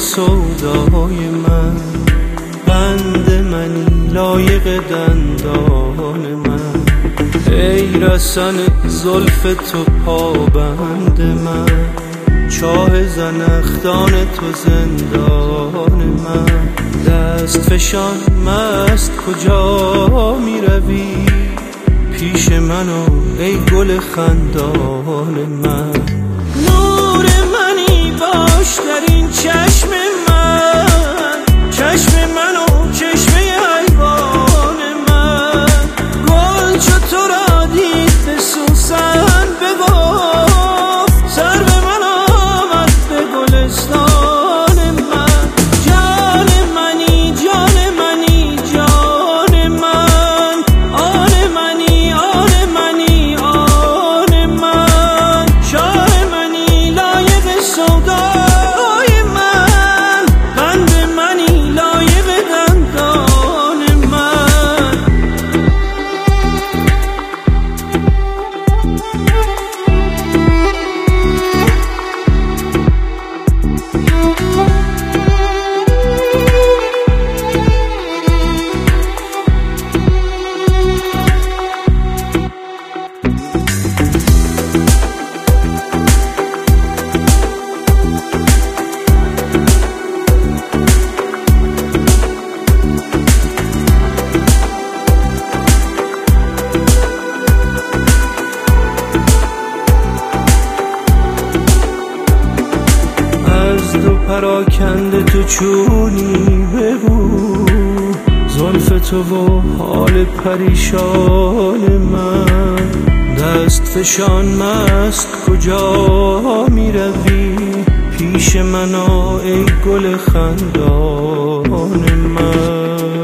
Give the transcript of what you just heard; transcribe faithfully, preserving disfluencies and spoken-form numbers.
سودای من، بند منی لایق دندان من، ای رسن زلف تو پابند من، چاه زنخدان تو زندان من، دست فشان مست کجا می روی پیش منو ای گل خندان من، نور منی باش در این چشم من، چشم منو چشم حیوان من، گل چو تو را دید به سوسن بگفت، سر به من آمد به گلستان من، جان منی جان منی جان من، آن منی آن منی آن من، شاه منی لایق سودای من، بند منی لایق دندان من. دو پراکنده تو چونی بگو، زلف تو و حال پریشان من، دست فشان مست کجا می روی پیش من ای گل خندان من.